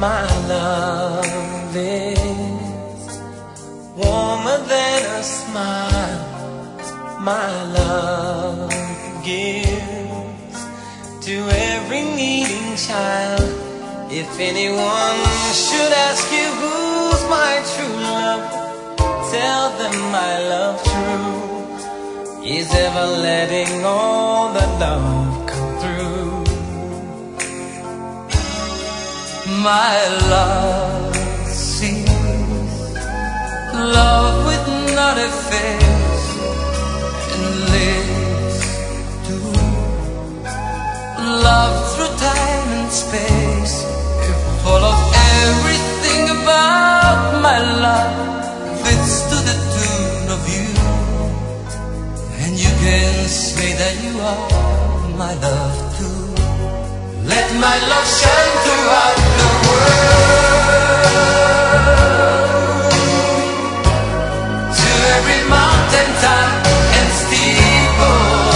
My love is warmer than a smile. My love gives to every needing child. If anyone should ask you who's my true love, tell them my love true is ever letting all the love come through. My love sees love with not a face and lives to love through time and space. Full of everything about my love fits to the tune of you, and you can say that you are my love too. Let my love shine throughout the world, to every mountain top and steeple.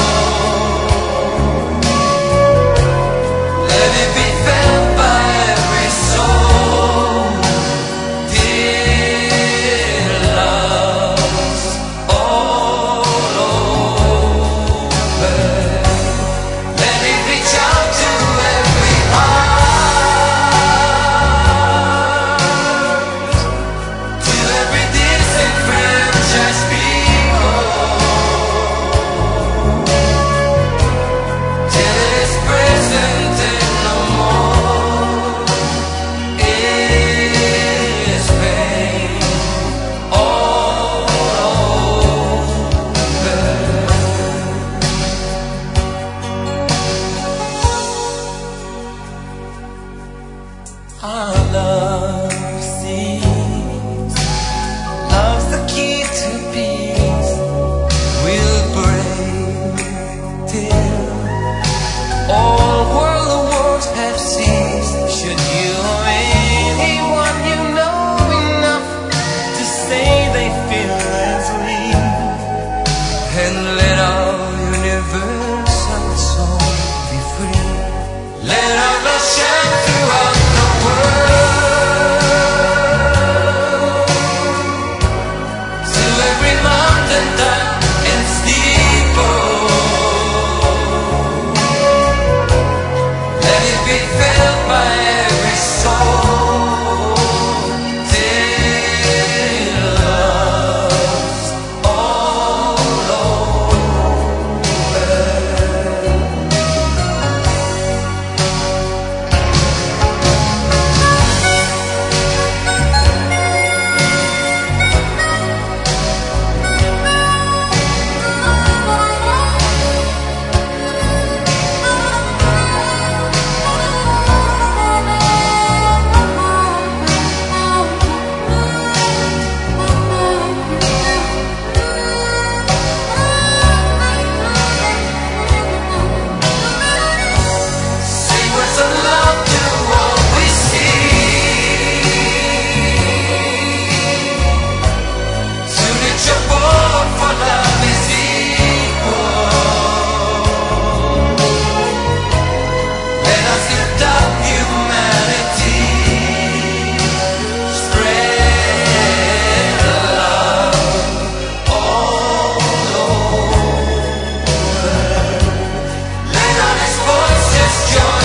Let it be felt by every soul. Dear loves all over. Let it reach out to every heart, to every disenfranchised people, till it is present and no more is pain all over. Our love sees love's the key to peace. We'll break till all world wars have ceased. Should you or anyone you know enough to say they feel as we, and let our universal soul be free. Let our love shine throughout the world, to every mountain top and steeple. Let it be felt by every soul. Dear loves all over. Say words of love to all we see, to reach a world for love is equal. Let us lift up humanity, spread love all over. Let honest voices join